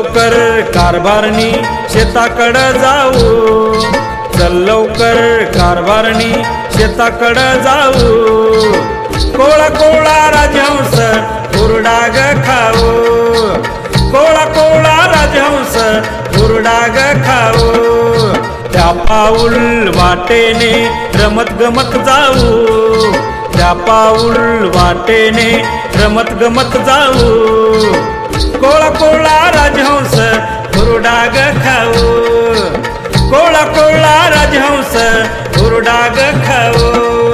लवकर कारभारणी शेताकडं जाऊ, चल लवकर कारभारणी शेताकडं जाऊ. कोळा कोळा राजहंस हुरडाग खाऊ, कोळा कोळा राजहंस हुरडाग खाऊ. त्या पाऊल वाटेने रमत गमत जाऊ, त्या पाऊल वाटेने रमत गमत जाऊ. कोळा कोळा राजहंस हुरडाग खाऊ, कोळा कोळा राजहंस हुरडाग खाऊ.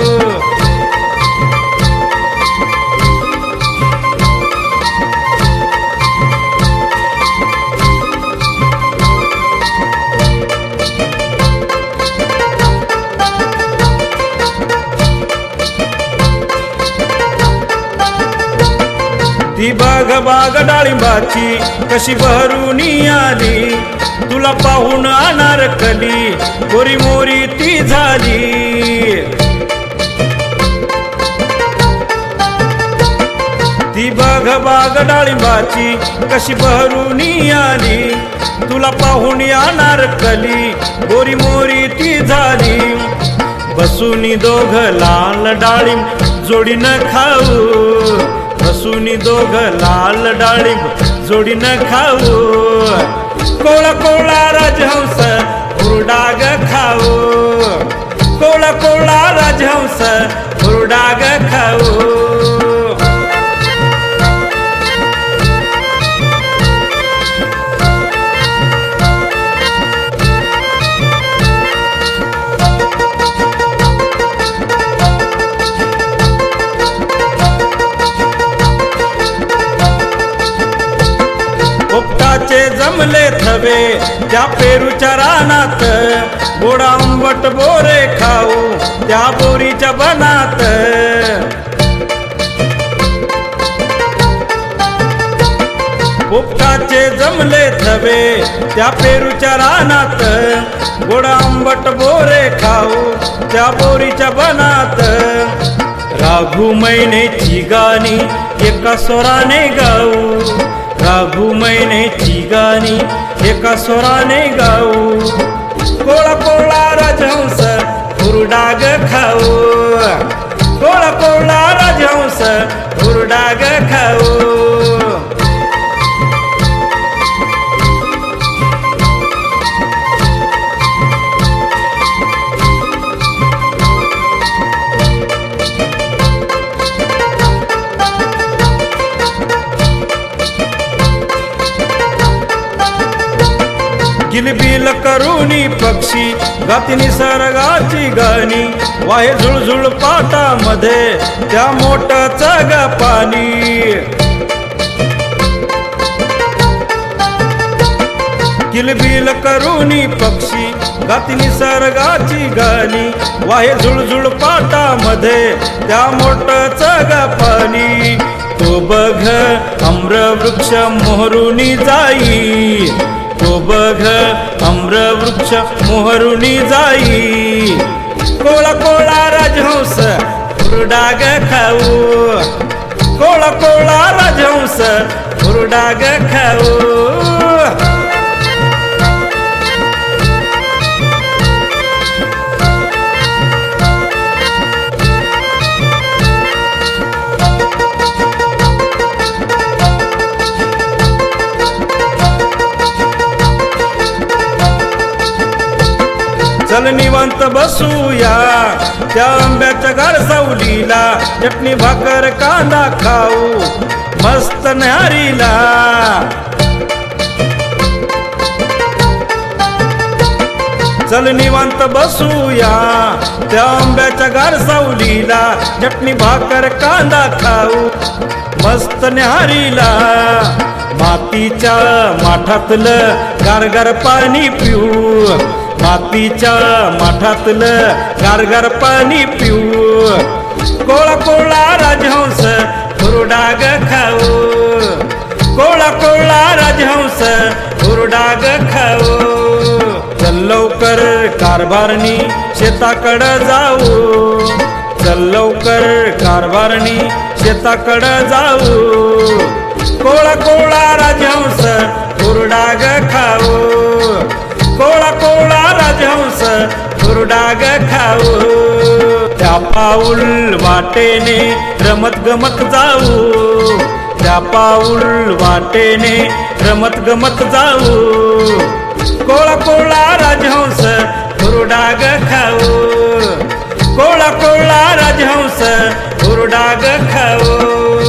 ती बाग बाग डाळिंबाची कशी बहरून आली, तुला पाहून अनारकली गोरी मोरी ती झाली. ती बाग बाग डाळिंबाची कशी बहरून आली, तुला पाहून अनारकली गोरी मोरी ती झाली. बसूनी दोघ लाल डाळिंब जोडीनं खाऊ, बसूनी दोघ लाल डाळिंब जोडीनं खाऊ. कोळा कोळा राजहंस हुरडाग खाऊ, कोळा कोळा राजहंस हुरडाग खाऊ. पोपटाचे जमले थवे त्या पेरूच्या रानात, गोड आंबट बोरे खाऊ त्या बोरीच्या बनात. पोपटाचे जमले थवे त्या पेरूच्या रानात, गोड आंबट बोरे खाऊ त्या बोरीच्या बनात. राघू मैनेची गाणी एका स्वराने गाऊ, राघू मैनेची गाणी एका स्वराने गाऊ. कोळा कोळा राजहंस हुरडाग खाऊ, कोळा कोळा राजहंस हुरडाग खाऊ. किलबिल करूनी पक्षी गाती निसर्गाची गाणी, वाहे झुळझुळ पाटामध्ये त्या मोठाचं ग पाणी. किलबिल करूनी पक्षी गाती निसर्गाची गाणी, वाहे झुळझुळ पाटामध्ये त्या मोठाचं ग पाणी. तो बघ आम्रवृक्ष मोहरुनी जाई, तो बघ आम्रवृक्ष मोहरुनी जाई. कोळा कोळा राजहंस हुरडाग खाऊ, कोळा कोळा राजहंस हुरडाग खाऊ. चल निवांत बसूया त्या आंब्याच्या गार सावलीला, चटणी भाकर कांदा खाऊ मस्त न्याहारीला. चल निवांत बसूया त्या आंब्याच्या गार सावलीला, चटणी भाकर कांदा खाऊ मस्त न्याहारीला. मातीच्या माठातलं गारगार पाणी पिऊ, मातीच्या माठातलं गारगार पाणी पिऊ. कोळा कोळा राजहंस हुरडाग खाऊ, कोळा कोळा राजहंस हुरडाग खाऊ. चल लवकर कारभारणी शेताकडं जाऊ, चल लवकर कारभारणी शेताकडं जाऊ. कोळा कोळा राजहंस हुरडाग खाऊ कोळा कोळा राजहंस हुरडाग खाऊ त्या पाऊल वाटेने रमत गमत जाऊ त्या पाऊल वाटेने रमत गमत जाऊ कोळा कोळा राजहंस हुरडाग खाऊ कोळा कोळा राजहंस हुरडाग खाऊ